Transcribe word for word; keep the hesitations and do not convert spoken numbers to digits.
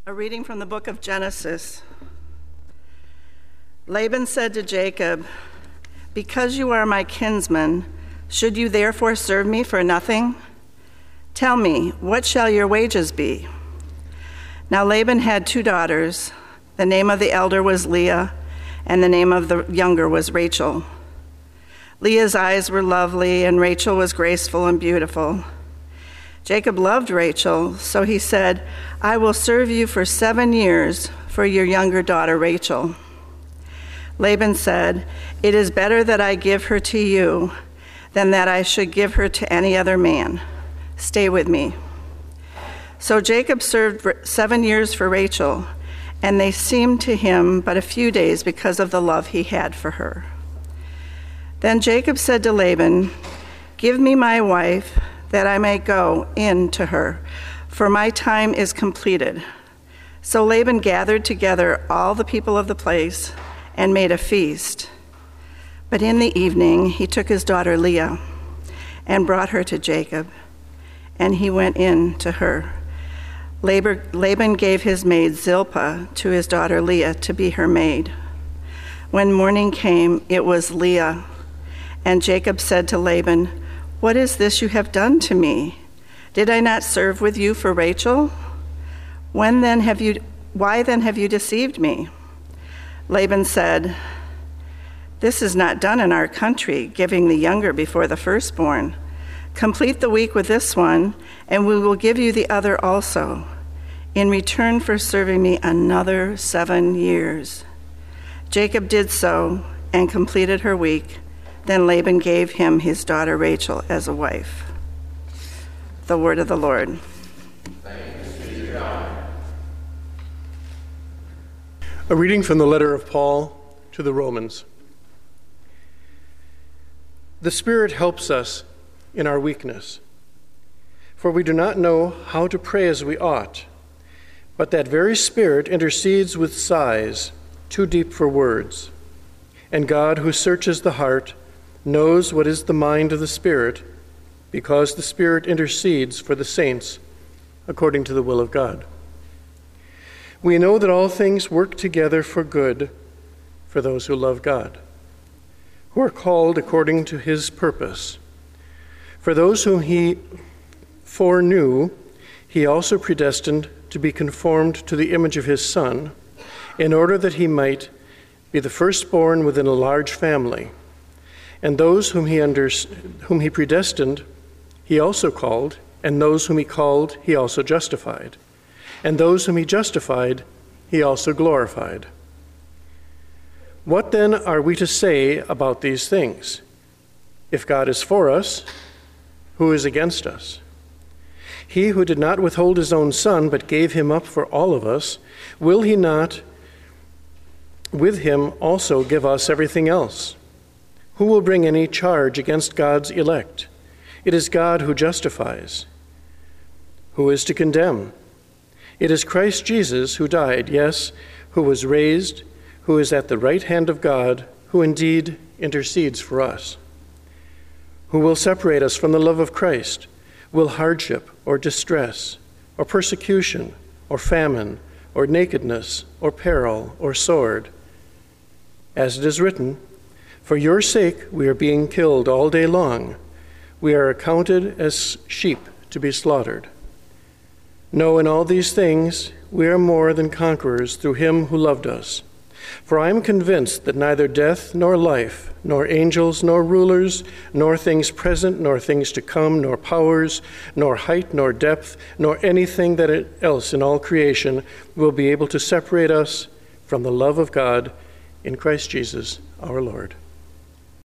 A reading from the book of Genesis. Laban said to Jacob, "Because you are my kinsman, should you therefore serve me for nothing? Tell me, what shall your wages be?" Now Laban had two daughters. The name of the elder was Leah, and the name of the younger was Rachel. Leah's eyes were lovely, and Rachel was graceful and beautiful. Jacob loved Rachel, so he said, "I will serve you for seven years for your younger daughter Rachel." Laban said, "It is better that I give her to you than that I should give her to any other man. Stay with me." So Jacob served seven years for Rachel, and they seemed to him but a few days because of the love he had for her. Then Jacob said to Laban, "Give me my wife, that I may go in to her, for my time is completed." So Laban gathered together all the people of the place and made a feast. But in the evening he took his daughter Leah and brought her to Jacob, and he went in to her. Laban gave his maid Zilpah to his daughter Leah to be her maid. When morning came, it was Leah, and Jacob said to Laban, "What is this you have done to me? Did I not serve with you for Rachel? When then have you, why then have you deceived me?" Laban said, "This is not done in our country, giving the younger before the firstborn. Complete the week with this one, and we will give you the other also, in return for serving me another seven years." Jacob did so and completed her week. Then Laban gave him his daughter Rachel as a wife. The word of the Lord. Thanks be to God. A reading from the letter of Paul to the Romans. The Spirit helps us in our weakness, for we do not know how to pray as we ought, but that very Spirit intercedes with sighs too deep for words. And God, who searches the heart, knows what is the mind of the Spirit, because the Spirit intercedes for the saints according to the will of God. We know that all things work together for good for those who love God, who are called according to his purpose. For those whom he foreknew, he also predestined to be conformed to the image of his Son, in order that he might be the firstborn within a large family. And those whom he, under, whom he predestined, he also called, and those whom he called, he also justified. And those whom he justified, he also glorified. What then are we to say about these things? If God is for us, who is against us? He who did not withhold his own Son, but gave him up for all of us, will he not with him also give us everything else? Who will bring any charge against God's elect? It is God who justifies. Who is to condemn? It is Christ Jesus who died, yes, who was raised, who is at the right hand of God, who indeed intercedes for us. Who will separate us from the love of Christ? Will hardship or distress or persecution or famine or nakedness or peril or sword? As it is written, "For your sake we are being killed all day long. We are accounted as sheep to be slaughtered." No, in all these things we are more than conquerors through him who loved us. For I am convinced that neither death nor life, nor angels nor rulers, nor things present nor things to come, nor powers, nor height nor depth, nor anything that else in all creation will be able to separate us from the love of God in Christ Jesus our Lord.